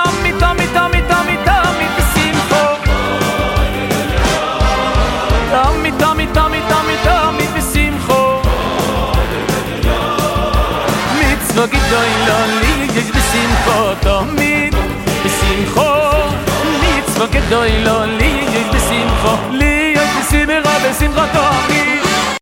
תמיד תמיד תמיד תמיד תמיד בשמחו תמיד תמיד תמיד תמיד תמיד בשמחו מצווה גדולה לי יש בשמחו תמיד בשמחו מצווה גדולה לי יש בשמחו לי יש בשמחה בשמחה תמיד